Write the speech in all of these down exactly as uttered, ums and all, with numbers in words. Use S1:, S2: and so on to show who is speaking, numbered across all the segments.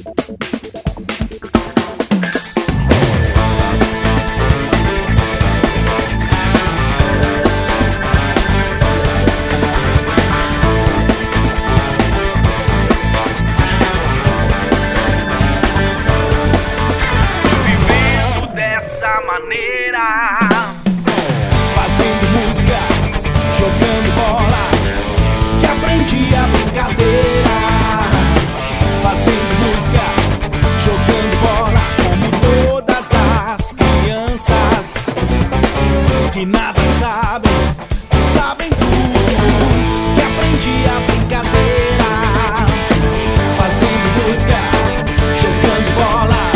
S1: Maneira, fazendo música, jogando bola, que aprendi a brincadeira. Fazendo música, jogando bola, como todas as crianças que nada sabem, que sabem tudo, que aprendi a brincadeira. Fazendo música, jogando bola.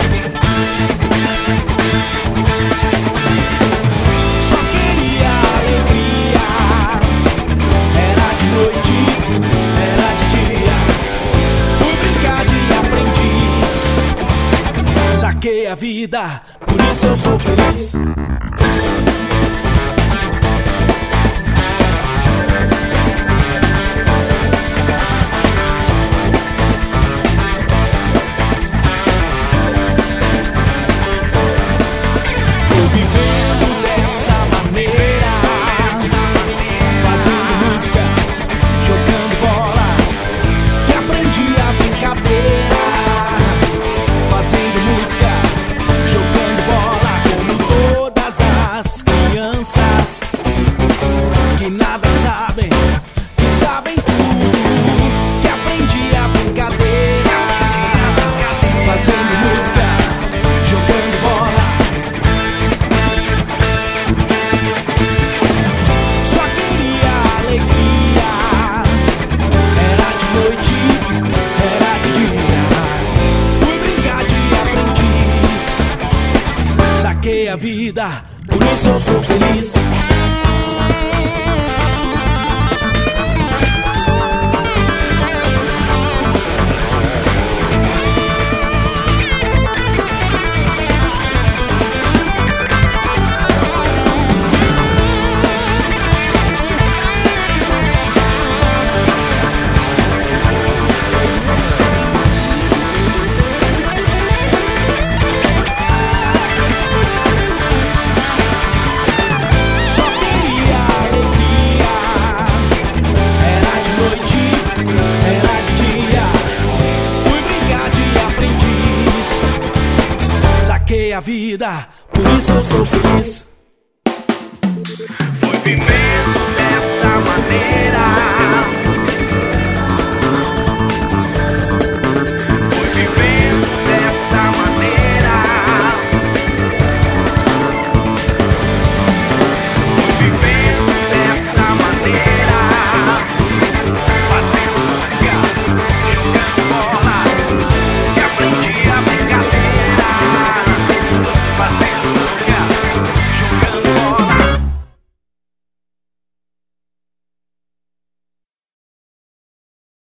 S1: Saquei a vida, por isso eu sou feliz. Fui vivendo dessa maneira, fazendo música, jogando bola, que aprendi a brincadeira. Fazendo música, jogando bola, como todas as crianças que nada sabem, que sabem tudo, que aprendi a brincadeira. Fazendo música, jogando bola. Só queria alegria, era de noite, era de dia. Saquei a vida, por isso eu sou feliz. Saquei a vida, por isso eu sou feliz. Fui vivendo dessa maneira.